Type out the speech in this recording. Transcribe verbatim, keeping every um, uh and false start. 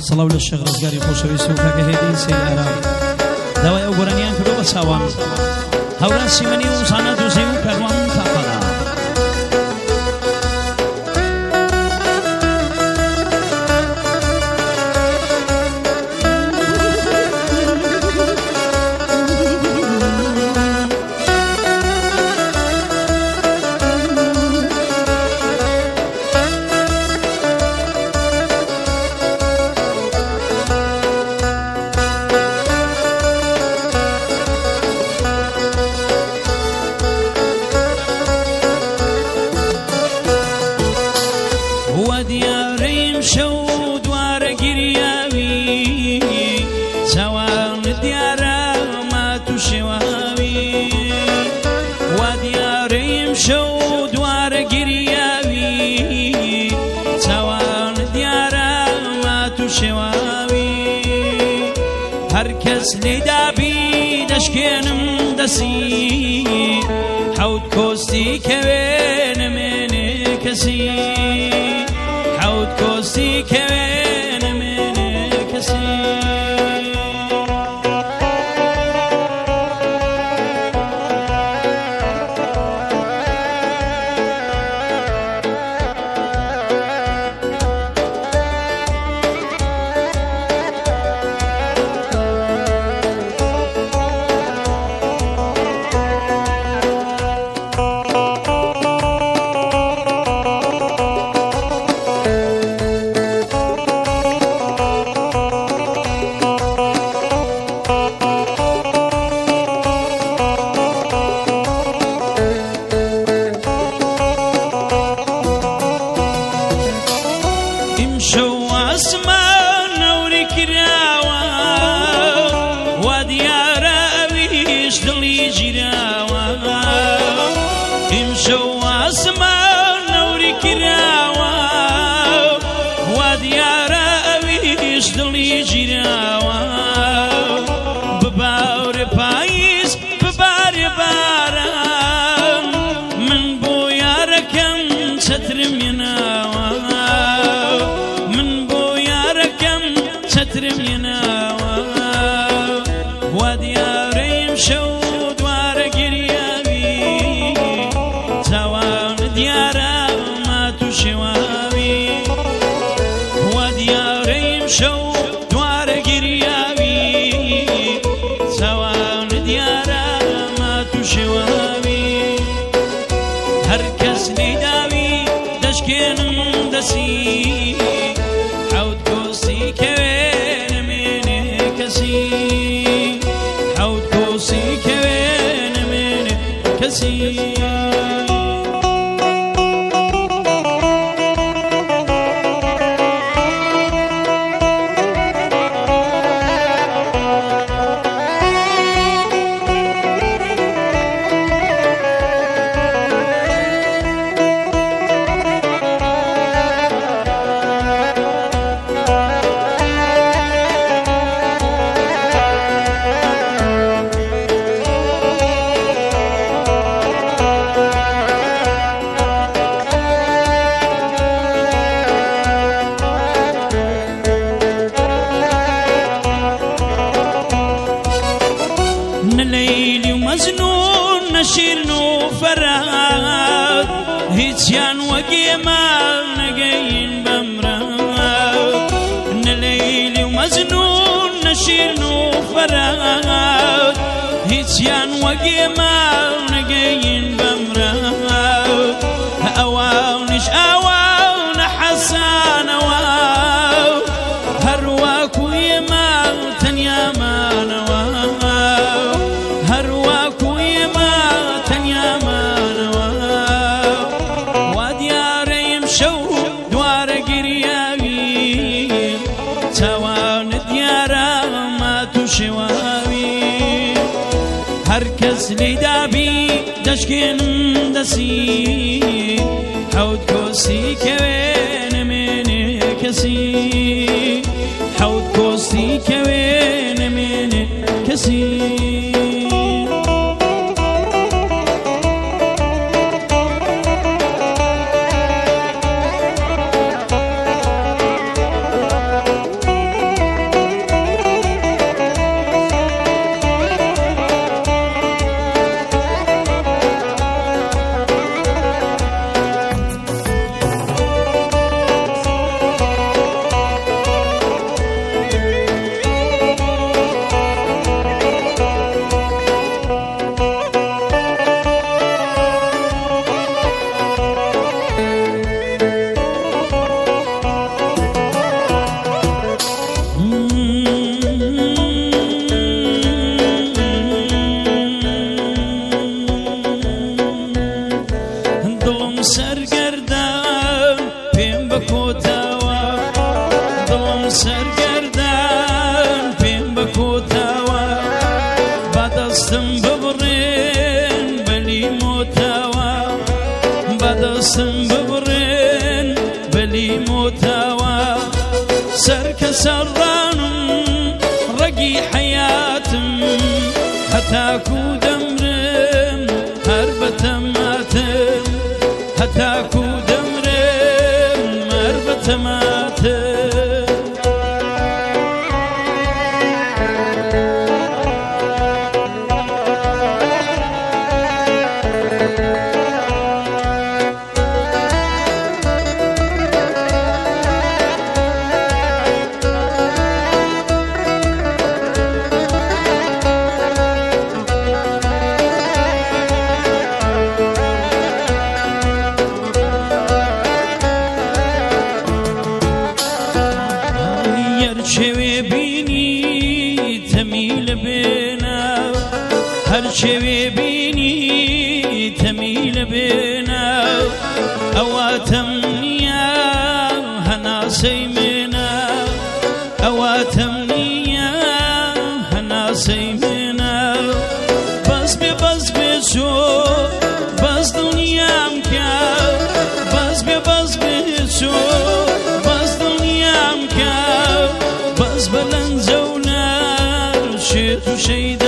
سەڵاو لە شێخ ڕزگاری خۆشەویست و کاکە هێدی سەید ئارام داوای ئەو گۆرانیان کردو بە چاوان هەوران سیمەنی و سانە دووزەی و کاروان تاقەدا هەرکەس لێدابی دەشکێنم دەسی حەوت کۆستی کەوێ نەمێنێ کەسی حەوت کۆستی کەوێ نەمێنێ کەسی دەشکێنم دەسی حەوت کۆستی کەوێ نەمێنێ کەسی حەوت کۆستی کەوێ نەمێنێ کەسی سرانم ڕەگی حەیاتم هەتاکو دەمرم هەر بەتەماتم هەتاکو دەمرم هەر بەتەماتم هەرچێوێ بینی تەمی لە بێناو هەرچێوێ بینی تەمی لە بێناو ئەواتەم نییە هەناسەی مناو ئەواتەم نییە هەناسەی مناو بەس بێ بەس بێ چۆ بەس دڵنیام کاو بەس بێ بەس بێ چۆ بەس دڵنیام کاو بەس بە لەنجە و نار شێت و شەیدا